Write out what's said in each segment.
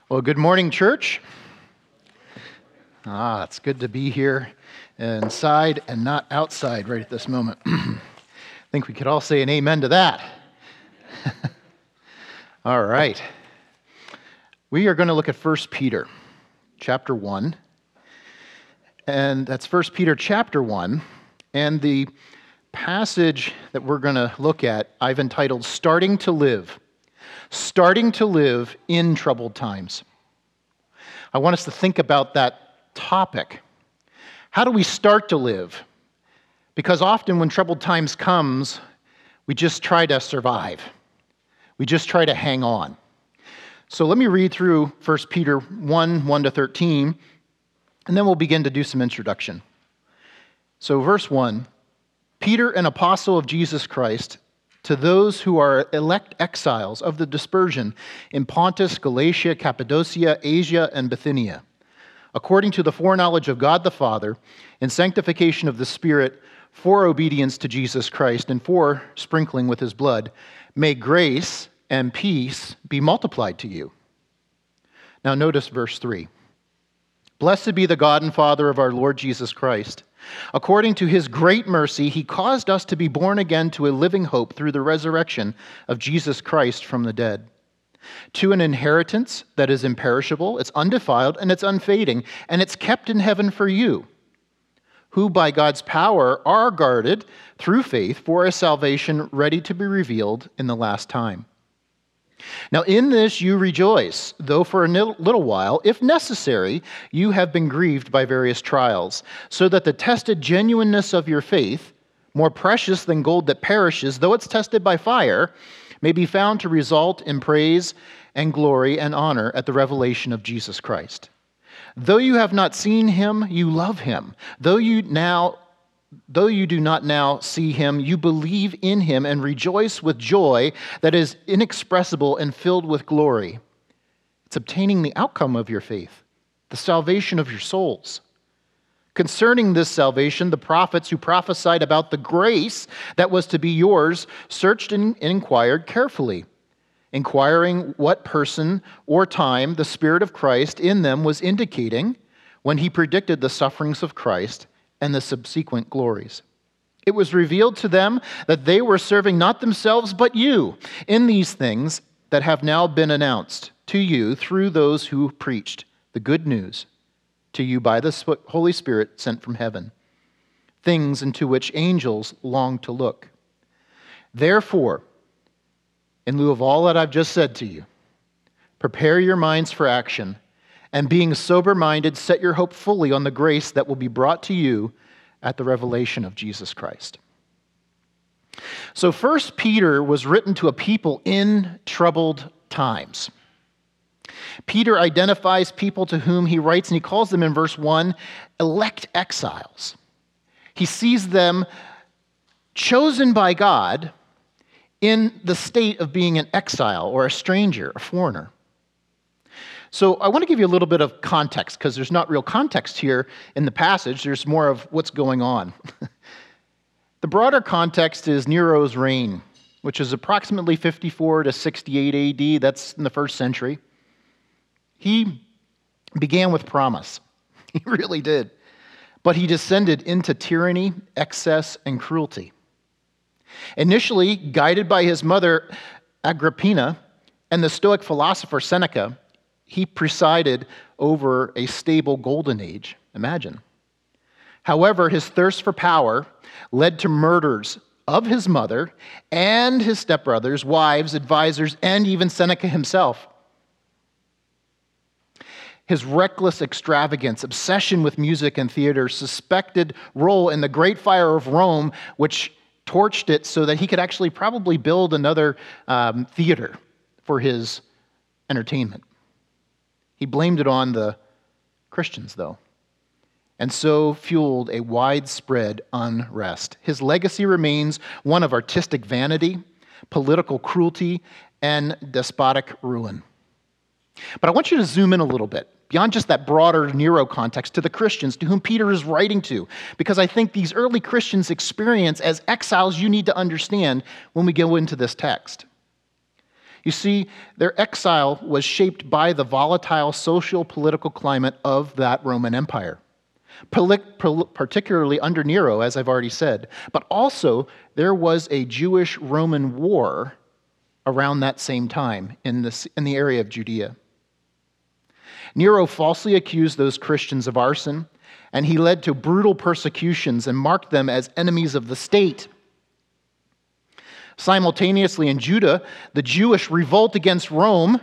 Well, good morning, church. It's good to be here inside and not outside right at this moment. I think we could all say an amen to that. All right. We are going to look at 1 Peter chapter 1. And that's 1 Peter chapter 1. And the passage that we're going to look at, I've entitled Starting to Live. Starting to live in troubled times. I want us to think about that topic. How do we start to live? Because often when troubled times comes, we just try to survive. We just try to hang on. So let me read through 1 Peter 1 to 13, and then we'll begin to do some introduction. So verse 1, Peter, an apostle of Jesus Christ, to those who are elect exiles of the dispersion in Pontus, Galatia, Cappadocia, Asia, and Bithynia, according to the foreknowledge of God the Father, in sanctification of the Spirit, for obedience to Jesus Christ, and for sprinkling with his blood, may grace and peace be multiplied to you. Now notice verse 3. Blessed be the God and Father of our Lord Jesus Christ. According to his great mercy, he caused us to be born again to a living hope through the resurrection of Jesus Christ from the dead, to an inheritance that is imperishable, it's undefiled, and it's unfading, and it's kept in heaven for you, who by God's power are guarded through faith for a salvation ready to be revealed in the last time. Now in this you rejoice, though for a little while, if necessary, you have been grieved by various trials, so that the tested genuineness of your faith, more precious than gold that perishes, though it's tested by fire, may be found to result in praise and glory and honor at the revelation of Jesus Christ. Though you have not seen him, you love him. Though you do not now see him, you believe in him and rejoice with joy that is inexpressible and filled with glory. It's obtaining the outcome of your faith, the salvation of your souls. Concerning this salvation, the prophets who prophesied about the grace that was to be yours searched and inquired carefully, inquiring what person or time the Spirit of Christ in them was indicating when he predicted the sufferings of Christ and the subsequent glories. It was revealed to them that they were serving not themselves but you in these things that have now been announced to you through those who preached the good news to you by the Holy Spirit sent from heaven, things into which angels long to look. Therefore, in lieu of all that I've just said to you, prepare your minds for action, and being sober-minded, set your hope fully on the grace that will be brought to you at the revelation of Jesus Christ. So 1 Peter was written to a people in troubled times. Peter identifies people to whom he writes, and he calls them in verse 1, elect exiles. He sees them chosen by God in the state of being an exile or a stranger, a foreigner. So I want to give you a little bit of context, because there's not real context here in the passage. There's more of what's going on. The broader context is Nero's reign, which is approximately 54 to 68 AD. That's in the first century. He began with promise. He really did. But he descended into tyranny, excess, and cruelty. Initially, guided by his mother, Agrippina, and the Stoic philosopher Seneca, he presided over a stable golden age. Imagine. However, his thirst for power led to murders of his mother and his stepbrothers, wives, advisors, and even Seneca himself. His reckless extravagance, obsession with music and theater, suspected role in the Great Fire of Rome, which torched it so that he could actually probably build another theater for his entertainment. He blamed it on the Christians, though, and so fueled a widespread unrest. His legacy remains one of artistic vanity, political cruelty, and despotic ruin. But I want you to zoom in a little bit, beyond just that broader Nero context, to the Christians to whom Peter is writing to, because I think these early Christians' experience as exiles you need to understand when we go into this text. You see, their exile was shaped by the volatile social political climate of that Roman Empire, particularly under Nero, as I've already said. But also, there was a Jewish-Roman war around that same time in the area of Judea. Nero falsely accused those Christians of arson, and he led to brutal persecutions and marked them as enemies of the state. Simultaneously in Judah, the Jewish revolt against Rome,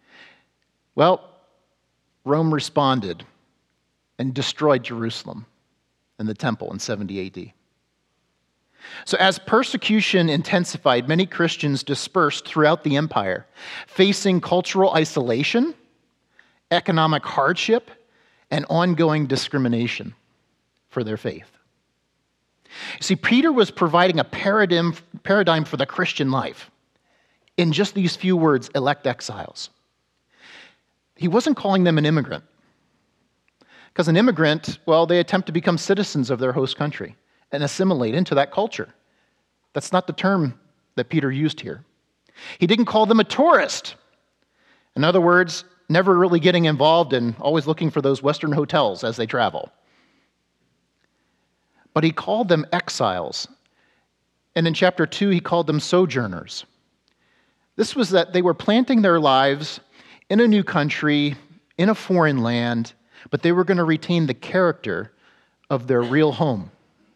Rome responded and destroyed Jerusalem and the temple in 70 AD. So as persecution intensified, many Christians dispersed throughout the empire, facing cultural isolation, economic hardship, and ongoing discrimination for their faith. See, Peter was providing a paradigm for the Christian life in just these few words, elect exiles. He wasn't calling them an immigrant, because an immigrant, they attempt to become citizens of their host country and assimilate into that culture. That's not the term that Peter used here. He didn't call them a tourist. In other words, never really getting involved and always looking for those Western hotels as they travel. But he called them exiles. And in chapter 2, he called them sojourners. This was that they were planting their lives in a new country, in a foreign land, but they were going to retain the character of their real home.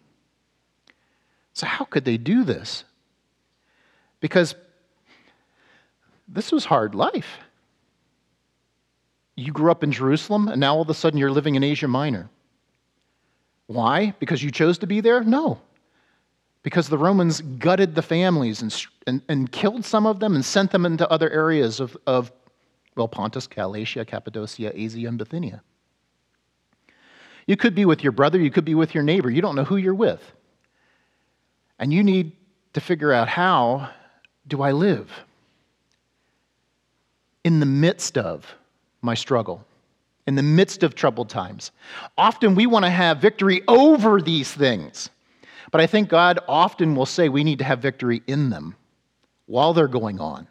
So how could they do this? Because this was hard life. You grew up in Jerusalem, and now all of a sudden you're living in Asia Minor. Why? Because you chose to be there? No. Because the Romans gutted the families and killed some of them and sent them into other areas of Pontus, Galatia, Cappadocia, Asia, and Bithynia. You could be with your brother, you could be with your neighbor. You don't know who you're with. And you need to figure out, how do I live in the midst of my struggle, in the midst of troubled times? Often we want to have victory over these things, but I think God often will say we need to have victory in them while they're going on.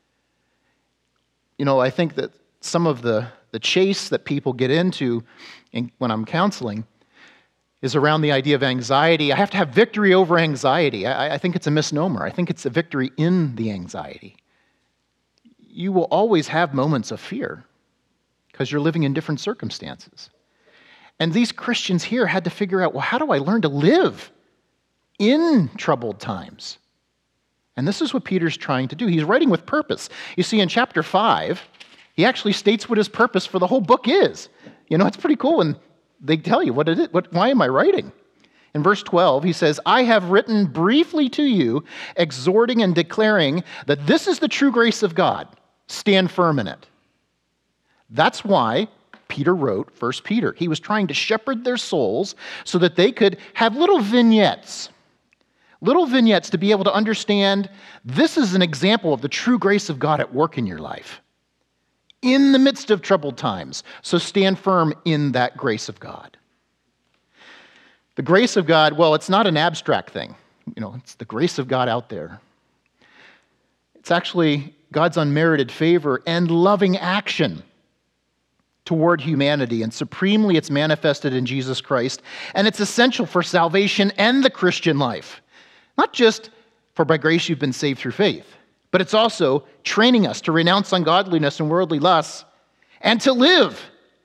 I think that some of the chase that people get into when I'm counseling is around the idea of anxiety. I have to have victory over anxiety. I think it's a misnomer. I think it's a victory in the anxiety. You will always have moments of fear because you're living in different circumstances. And these Christians here had to figure out, how do I learn to live in troubled times? And this is what Peter's trying to do. He's writing with purpose. You see, in chapter 5, he actually states what his purpose for the whole book is. It's pretty cool when they tell you what it is. Why am I writing? In verse 12, he says, I have written briefly to you, exhorting and declaring that this is the true grace of God. Stand firm in it. That's why Peter wrote 1 Peter. He was trying to shepherd their souls so that they could have little vignettes to be able to understand this is an example of the true grace of God at work in your life in the midst of troubled times. So stand firm in that grace of God. The grace of God, it's not an abstract thing. It's the grace of God out there. It's actually God's unmerited favor and loving action toward humanity, and supremely it's manifested in Jesus Christ, and it's essential for salvation and the Christian life. Not just for by grace you've been saved through faith, but it's also training us to renounce ungodliness and worldly lusts and to live.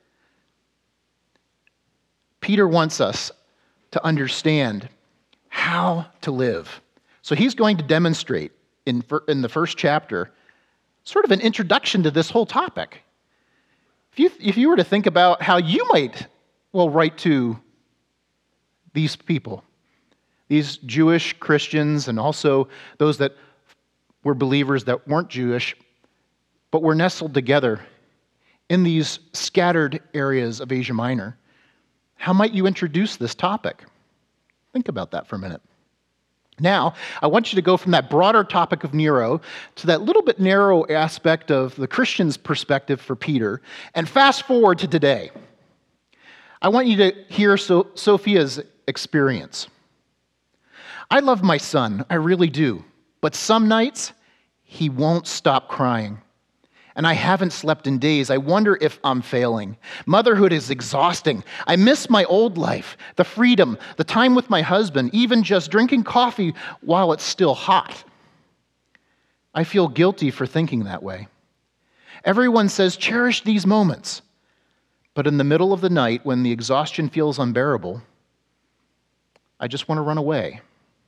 Peter wants us to understand how to live. So he's going to demonstrate in the first chapter sort of an introduction to this whole topic. If you were to think about how you might, write to these people, these Jewish Christians, and also those that were believers that weren't Jewish, but were nestled together in these scattered areas of Asia Minor, how might you introduce this topic? Think about that for a minute. Now, I want you to go from that broader topic of Nero to that little bit narrow aspect of the Christian's perspective for Peter, and fast forward to today. I want you to hear Sophia's experience. I love my son, I really do, but some nights he won't stop crying. And I haven't slept in days. I wonder if I'm failing. Motherhood is exhausting. I miss my old life, the freedom, the time with my husband, even just drinking coffee while it's still hot. I feel guilty for thinking that way. Everyone says, cherish these moments. But in the middle of the night, when the exhaustion feels unbearable, I just want to run away.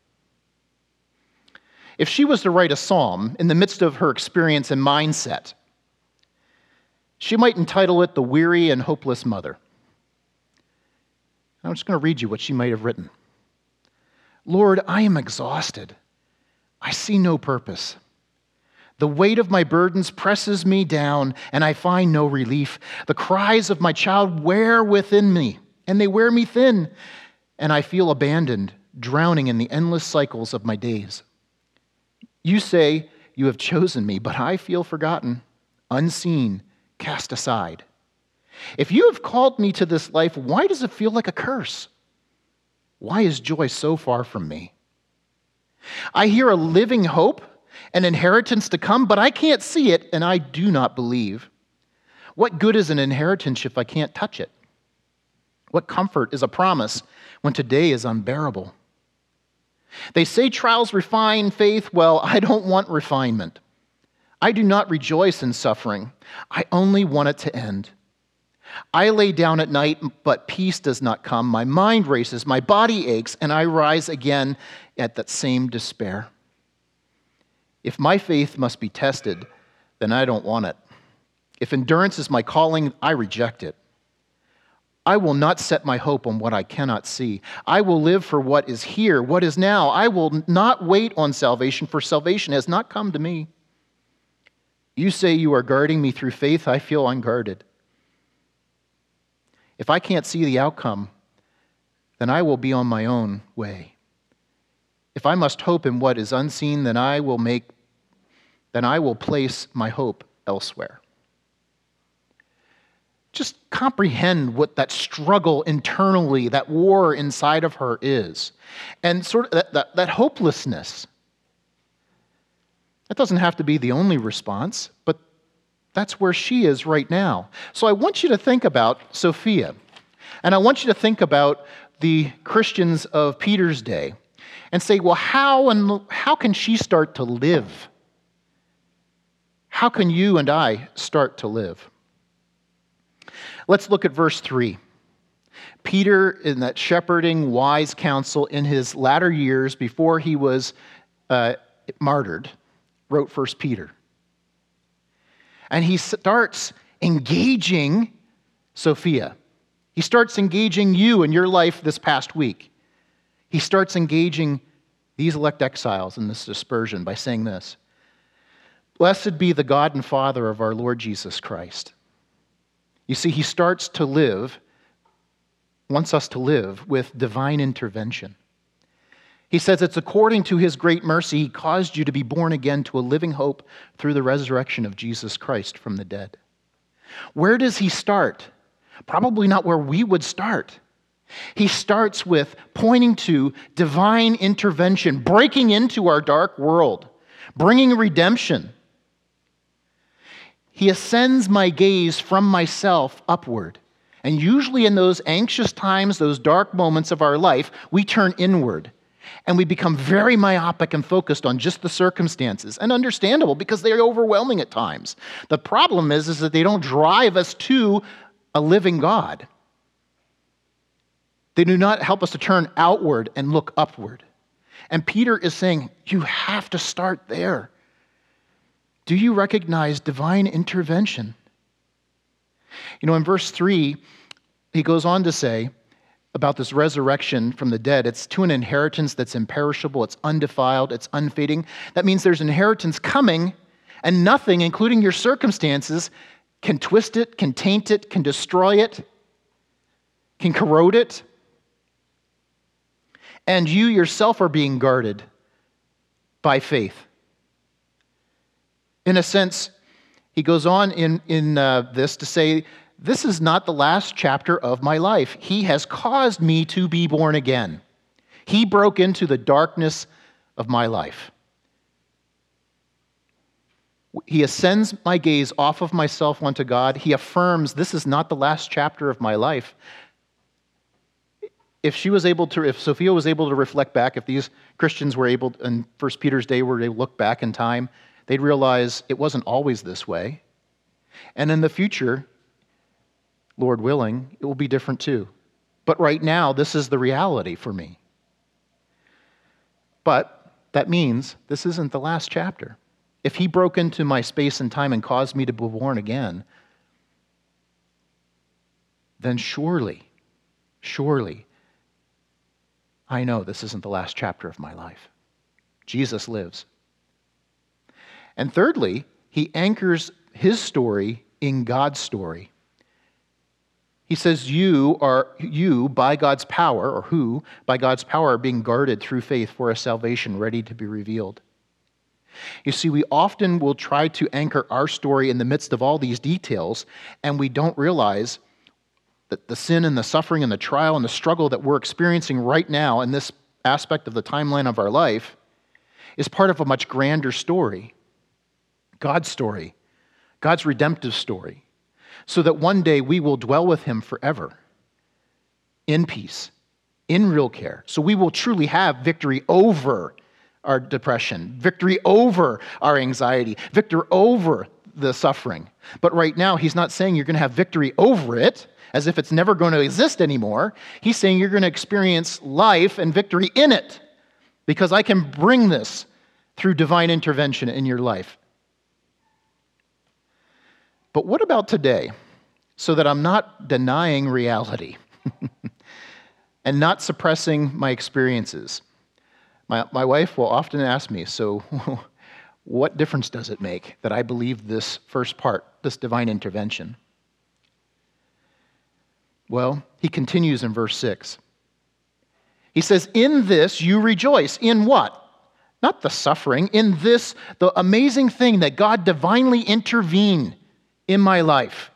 If she was to write a psalm in the midst of her experience and mindset, she might entitle it The Weary and Hopeless Mother. I'm just going to read you what she might have written. Lord, I am exhausted. I see no purpose. The weight of my burdens presses me down, and I find no relief. The cries of my child wear within me, and they wear me thin, and I feel abandoned, drowning in the endless cycles of my days. You say you have chosen me, but I feel forgotten, unseen, cast aside. If you have called me to this life, why does it feel like a curse? Why is joy so far from me? I hear a living hope, an inheritance to come, but I can't see it, and I do not believe. What good is an inheritance if I can't touch it? What comfort is a promise when today is unbearable? They say trials refine faith. Well, I don't want refinement. I do not rejoice in suffering. I only want it to end. I lay down at night, but peace does not come. My mind races, my body aches, and I rise again at that same despair. If my faith must be tested, then I don't want it. If endurance is my calling, I reject it. I will not set my hope on what I cannot see. I will live for what is here, what is now. I will not wait on salvation, for salvation has not come to me. You say you are guarding me through faith. I feel unguarded. If I can't see the outcome, then I will be on my own way. If I must hope in what is unseen, then I will place my hope elsewhere. Just comprehend what that struggle internally, that war inside of her is. And sort of that hopelessness. That doesn't have to be the only response, but that's where she is right now. So I want you to think about Sophia. And I want you to think about the Christians of Peter's day and say, well, how can she start to live? How can you and I start to live? Let's look at verse 3. Peter, in that shepherding, wise counsel in his latter years before he was martyred, wrote 1 Peter. And he starts engaging Sophia. He starts engaging you in your life this past week. He starts engaging these elect exiles in this dispersion by saying this: Blessed be the God and Father of our Lord Jesus Christ. You see, he starts to live, wants us to live with divine intervention. He says it's according to his great mercy, he caused you to be born again to a living hope through the resurrection of Jesus Christ from the dead. Where does he start? Probably not where we would start. He starts with pointing to divine intervention, breaking into our dark world, bringing redemption. He ascends my gaze from myself upward. And usually in those anxious times, those dark moments of our life, we turn inward. And we become very myopic and focused on just the circumstances. And understandable, because they're overwhelming at times. The problem is that they don't drive us to a living God. They do not help us to turn outward and look upward. And Peter is saying, you have to start there. Do you recognize divine intervention? You know, in verse 3, he goes on to say about this resurrection from the dead, it's to an inheritance that's imperishable, it's undefiled, it's unfading. That means there's inheritance coming, and nothing, including your circumstances, can twist it, can taint it, can destroy it, can corrode it. And you yourself are being guarded by faith. In a sense, he goes on in this to say, this is not the last chapter of my life. He has caused me to be born again. He broke into the darkness of my life. He ascends my gaze off of myself onto God. He affirms this is not the last chapter of my life. If Sophia was able to reflect back, if these Christians were able, in 1 Peter's day, were to look back in time, they'd realize it wasn't always this way. And in the future, Lord willing, it will be different too. But right now, this is the reality for me. But that means this isn't the last chapter. If he broke into my space and time and caused me to be born again, then surely, I know this isn't the last chapter of my life. Jesus lives. And thirdly, he anchors his story in God's story. He says you, by God's power, or who, by God's power, are being guarded through faith for a salvation ready to be revealed. You see, we often will try to anchor our story in the midst of all these details, and we don't realize that the sin and the suffering and the trial and the struggle that we're experiencing right now in this aspect of the timeline of our life is part of a much grander story. God's redemptive story, so that one day we will dwell with him forever, in peace, in real care. So we will truly have victory over our depression, victory over our anxiety, victory over the suffering. But right now, he's not saying you're going to have victory over it, as if it's never going to exist anymore. He's saying you're going to experience life and victory in it, because I can bring this through divine intervention in your life. But what about today? So that I'm not denying reality and not suppressing my experiences. My wife will often ask me, so what difference does it make that I believe this first part, this divine intervention? Well, he continues in verse 6. He says, in this you rejoice. In what? Not the suffering. In this, the amazing thing that God divinely intervened in my life.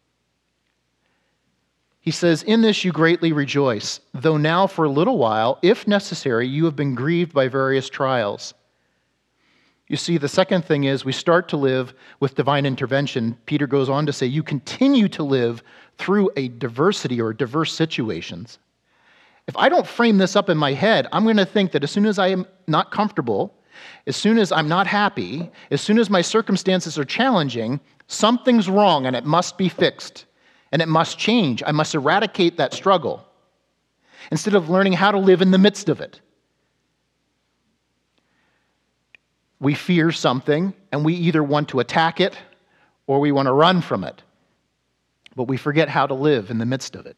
He says, in this you greatly rejoice, though now for a little while, if necessary, you have been grieved by various trials. You see, the second thing is we start to live with divine intervention. Peter goes on to say, you continue to live through a diversity or diverse situations. If I don't frame this up in my head, I'm going to think that as soon as I am not comfortable, as soon as I'm not happy, as soon as my circumstances are challenging, something's wrong and it must be fixed. And it must change. I must eradicate that struggle instead of learning how to live in the midst of it. We fear something, and we either want to attack it or we want to run from it. But we forget how to live in the midst of it.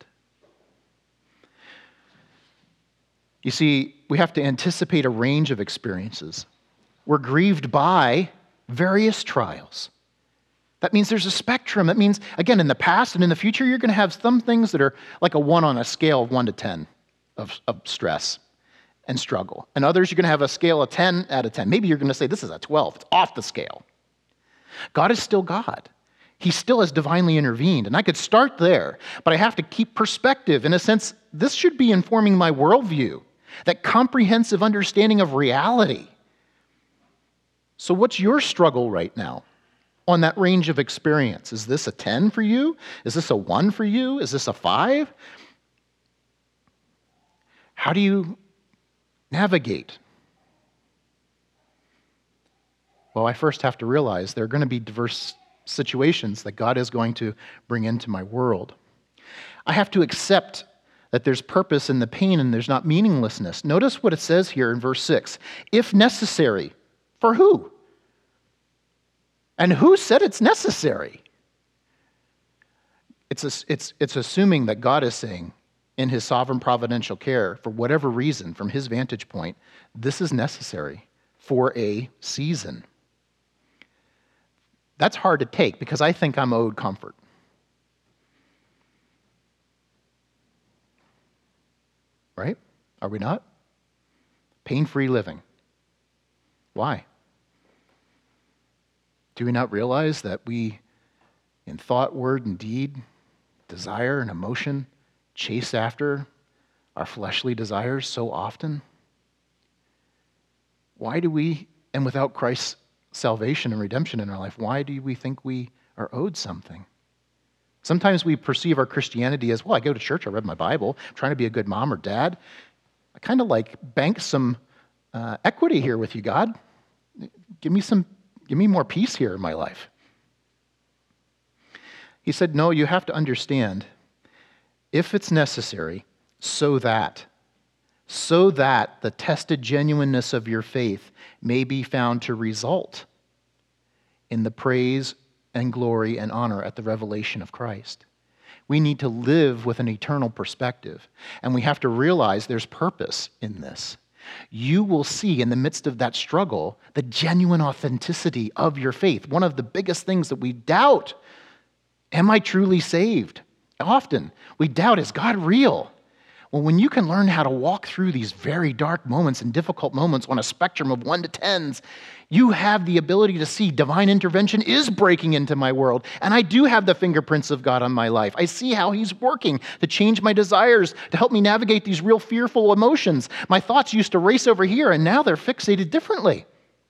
You see, we have to anticipate a range of experiences. We're grieved by various trials. That means there's a spectrum. That means, again, in the past and in the future, you're going to have some things that are like a 1 on a scale of 1 to 10 of stress and struggle. And others, you're going to have a scale of 10 out of 10. Maybe you're going to say, this is a 12. It's off the scale. God is still God. He still has divinely intervened. And I could start there, but I have to keep perspective. In a sense, this should be informing my worldview, that comprehensive understanding of reality. So what's your struggle right now? On that range of experience. Is this a 10 for you? Is this a 1 for you? Is this a 5? How do you navigate? Well, I first have to realize there are going to be diverse situations that God is going to bring into my world. I have to accept that there's purpose in the pain and there's not meaninglessness. Notice what it says here in verse 6. If necessary. For who? And who said it's necessary? It's assuming that God is saying, in his sovereign providential care, for whatever reason, from his vantage point, this is necessary for a season. That's hard to take because I think I'm owed comfort. Right? Are we not? Pain-free living. Why? Do we not realize that we, in thought, word, and deed, desire and emotion, chase after our fleshly desires so often? Why do we, and without Christ's salvation and redemption in our life, why do we think we are owed something? Sometimes we perceive our Christianity as, well, I go to church, I read my Bible, I'm trying to be a good mom or dad. I kind of like bank some equity here with you, God. Give me more peace here in my life. He said, no, you have to understand, if it's necessary, so that the tested genuineness of your faith may be found to result in the praise and glory and honor at the revelation of Christ. We need to live with an eternal perspective, and we have to realize there's purpose in this. You will see in the midst of that struggle the genuine authenticity of your faith. One of the biggest things that we doubt, am I truly saved? Often we doubt, is God real? Well, when you can learn how to walk through these very dark moments and difficult moments on a spectrum of 1 to 10s, you have the ability to see divine intervention is breaking into my world, and I do have the fingerprints of God on my life. I see how He's working to change my desires, to help me navigate these real fearful emotions. My thoughts used to race over here, and now they're fixated differently.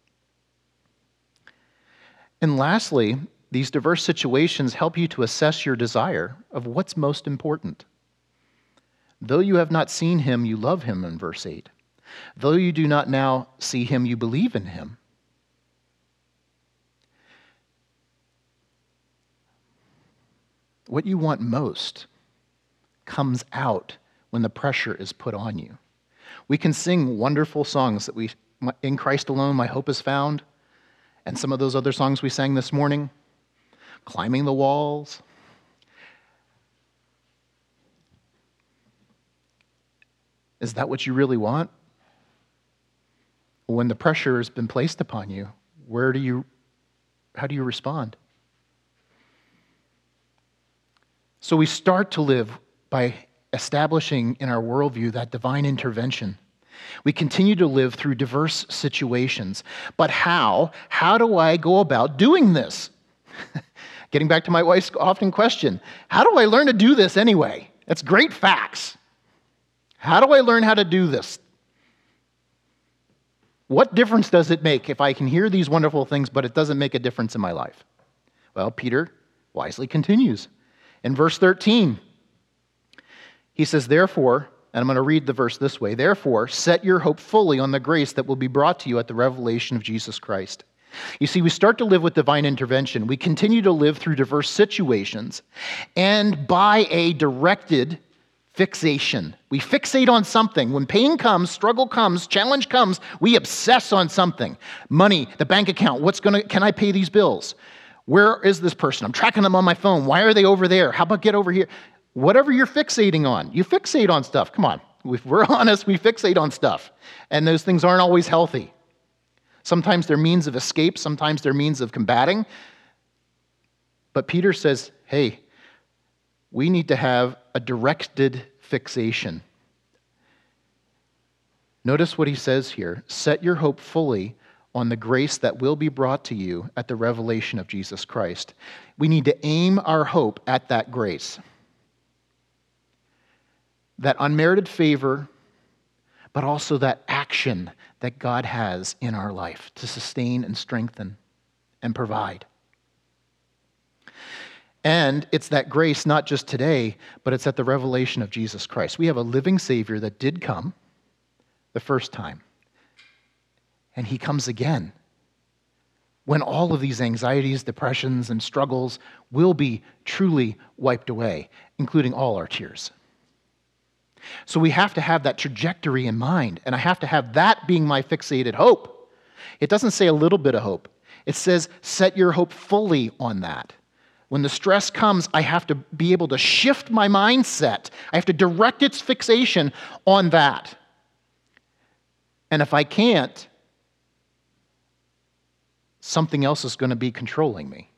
And lastly, these diverse situations help you to assess your desire of what's most important. Though you have not seen Him, you love Him, in verse 8. Though you do not now see Him, you believe in Him. What you want most comes out when the pressure is put on you. We can sing wonderful songs that in Christ alone my hope is found, and some of those other songs we sang this morning, Climbing the Walls. Is that what you really want? When the pressure has been placed upon you, how do you respond? So we start to live by establishing in our worldview that divine intervention. We continue to live through diverse situations. But how? How do I go about doing this? Getting back to my wife's often question, how do I learn to do this anyway? That's great facts. How do I learn how to do this? What difference does it make if I can hear these wonderful things, but it doesn't make a difference in my life? Well, Peter wisely continues. In verse 13, he says, therefore, and I'm going to read the verse this way, therefore, set your hope fully on the grace that will be brought to you at the revelation of Jesus Christ. You see, we start to live with divine intervention. We continue to live through diverse situations, and by a directed fixation. We fixate on something. When pain comes, struggle comes, challenge comes, we obsess on something. Money, the bank account, can I pay these bills? Where is this person? I'm tracking them on my phone. Why are they over there? How about get over here? Whatever you're fixating on, you fixate on stuff. Come on. If we're honest, we fixate on stuff. And those things aren't always healthy. Sometimes they're means of escape. Sometimes they're means of combating. But Peter says, hey, we need to have a directed fixation. Notice what he says here. Set your hope fully on the grace that will be brought to you at the revelation of Jesus Christ. We need to aim our hope at that grace. That unmerited favor, but also that action that God has in our life to sustain and strengthen and provide. And it's that grace not just today, but it's at the revelation of Jesus Christ. We have a living Savior that did come the first time. And He comes again when all of these anxieties, depressions, and struggles will be truly wiped away, including all our tears. So we have to have that trajectory in mind, and I have to have that being my fixated hope. It doesn't say a little bit of hope. It says set your hope fully on that. When the stress comes, I have to be able to shift my mindset. I have to direct its fixation on that. And if I can't, something else is going to be controlling me.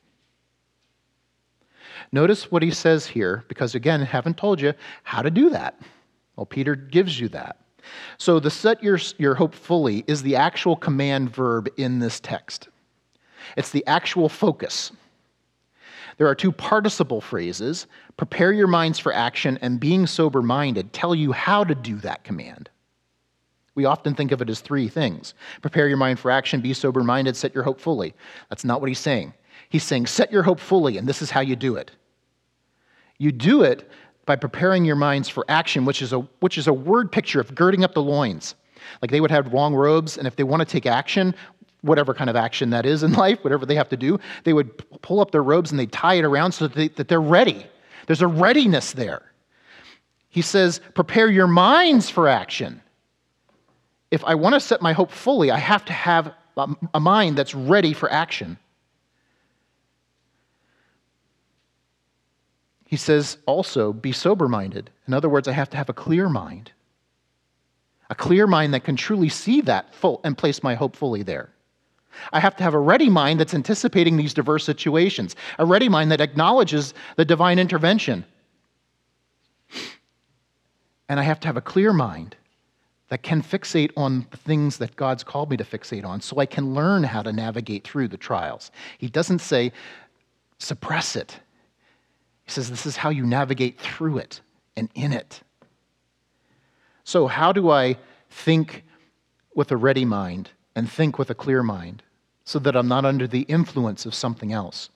Notice what he says here, because again, I haven't told you how to do that. Well, Peter gives you that. So the set your hope fully is the actual command verb in this text. It's the actual focus. There are two participle phrases, prepare your minds for action and being sober-minded, tell you how to do that command. We often think of it as three things. Prepare your mind for action, be sober-minded, set your hope fully. That's not what he's saying. He's saying set your hope fully, and this is how you do it. You do it by preparing your minds for action, which is a word picture of girding up the loins. Like they would have long robes, and if they want to take action, whatever kind of action that is in life, whatever they have to do, they would pull up their robes and they'd tie it around so that they're ready. There's a readiness there. He says, prepare your minds for action. If I want to set my hope fully, I have to have a mind that's ready for action. He says also, be sober-minded. In other words, I have to have a clear mind. A clear mind that can truly see that full and place my hope fully there. I have to have a ready mind that's anticipating these diverse situations. A ready mind that acknowledges the divine intervention. And I have to have a clear mind that can fixate on the things that God's called me to fixate on so I can learn how to navigate through the trials. He doesn't say, suppress it. He says, this is how you navigate through it and in it. So how do I think with a ready mind and think with a clear mind so that I'm not under the influence of something else?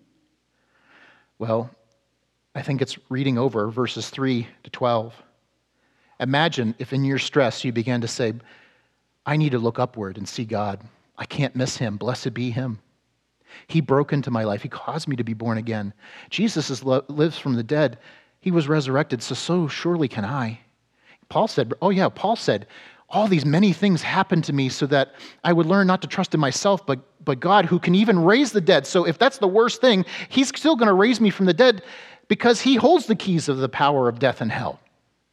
Well, I think it's reading over verses 3 to 12. Imagine if in your stress you began to say, I need to look upward and see God. I can't miss him. Blessed be him. He broke into my life. He caused me to be born again. Jesus lives from the dead. He was resurrected, so surely can I. Paul said, all these many things happened to me so that I would learn not to trust in myself, but God who can even raise the dead. So if that's the worst thing, he's still going to raise me from the dead because he holds the keys of the power of death and hell.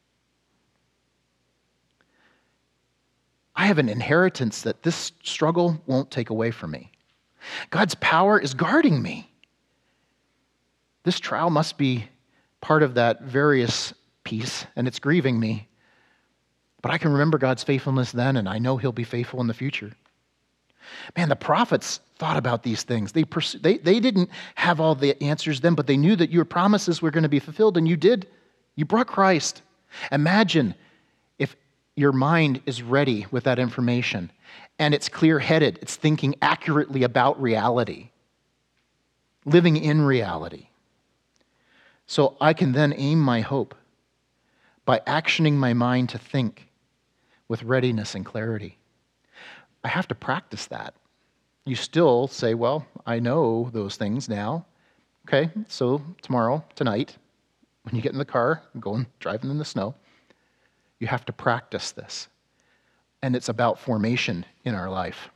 I have an inheritance that this struggle won't take away from me. God's power is guarding me. This trial must be part of that various piece, and it's grieving me. But I can remember God's faithfulness then, and I know he'll be faithful in the future. Man, the prophets thought about these things. They didn't have all the answers then, but they knew that your promises were going to be fulfilled, and you did. You brought Christ. Imagine if your mind is ready with that information, and it's clear-headed. It's thinking accurately about reality, living in reality. So I can then aim my hope by actioning my mind to think with readiness and clarity. I have to practice that. You still say, well, I know those things now. Okay, so tomorrow, tonight, when you get in the car, driving in the snow, you have to practice this. And it's about formation in our life.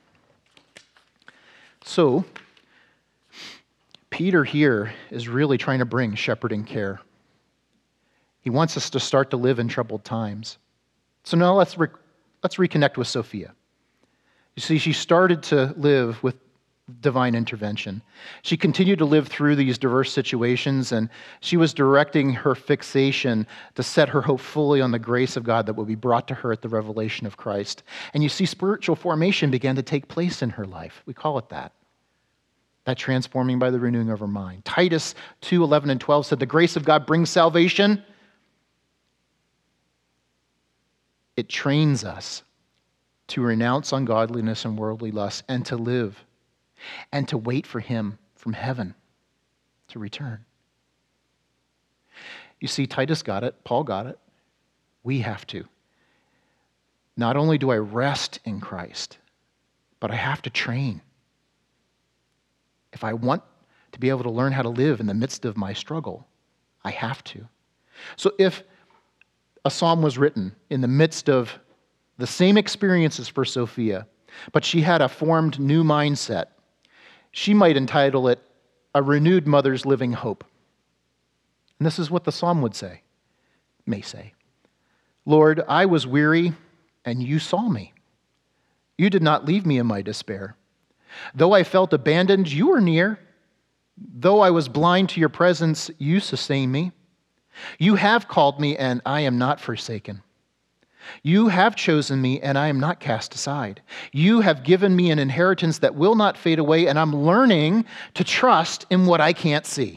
So, Peter here is really trying to bring shepherding care. He wants us to start to live in troubled times. So now let's reconnect with Sophia. You see, she started to live with divine intervention. She continued to live through these diverse situations, and she was directing her fixation to set her hope fully on the grace of God that will be brought to her at the revelation of Christ. And you see, spiritual formation began to take place in her life. We call it that. That transforming by the renewing of her mind. Titus 2:11 and 12 said, the grace of God brings salvation. It trains us to renounce ungodliness and worldly lusts and to live and to wait for him from heaven to return. You see, Titus got it. Paul got it. We have to. Not only do I rest in Christ, but I have to train. If I want to be able to learn how to live in the midst of my struggle, I have to. So if a psalm was written in the midst of the same experiences for Sophia, but she had a formed new mindset, she might entitle it, A Renewed Mother's Living Hope. And this is what the psalm may say. Lord, I was weary, and you saw me. You did not leave me in my despair. Though I felt abandoned, you were near. Though I was blind to your presence, you sustained me. You have called me, and I am not forsaken. You have chosen me, and I am not cast aside. You have given me an inheritance that will not fade away, and I'm learning to trust in what I can't see.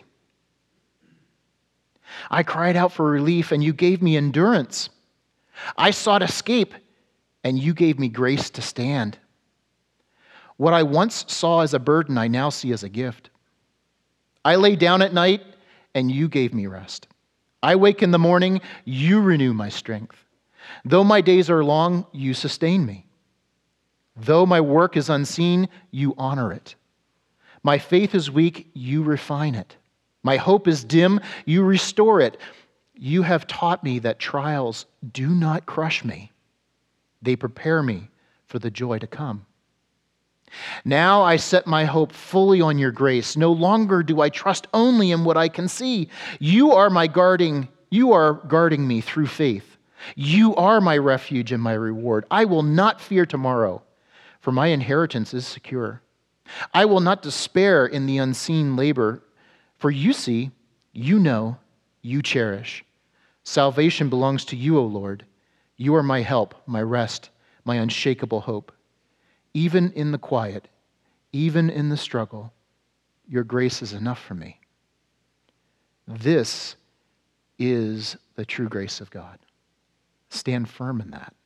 I cried out for relief, and you gave me endurance. I sought escape, and you gave me grace to stand. What I once saw as a burden, I now see as a gift. I lay down at night, and you gave me rest. I wake in the morning, you renew my strength. Though my days are long, you sustain me. Though my work is unseen, you honor it. My faith is weak, you refine it. My hope is dim, you restore it. You have taught me that trials do not crush me. They prepare me for the joy to come. Now I set my hope fully on your grace. No longer do I trust only in what I can see. You are guarding me through faith. You are my refuge and my reward. I will not fear tomorrow, for my inheritance is secure. I will not despair in the unseen labor, for you see, you know, you cherish. Salvation belongs to you, O Lord. You are my help, my rest, my unshakable hope. Even in the quiet, even in the struggle, your grace is enough for me. This is the true grace of God. Stand firm in that.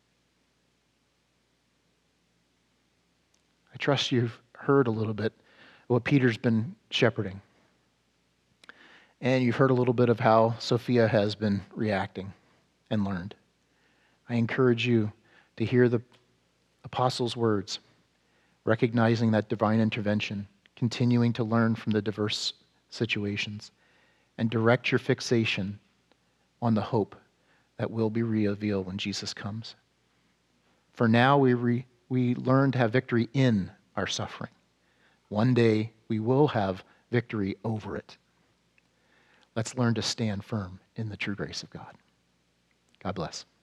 I trust you've heard a little bit what Peter's been shepherding. And you've heard a little bit of how Sophia has been reacting and learned. I encourage you to hear the apostles' words, recognizing that divine intervention, continuing to learn from the diverse situations, and direct your fixation on the hope that will be revealed when Jesus comes. For now, we learn to have victory in our suffering. One day, we will have victory over it. Let's learn to stand firm in the true grace of God. God bless.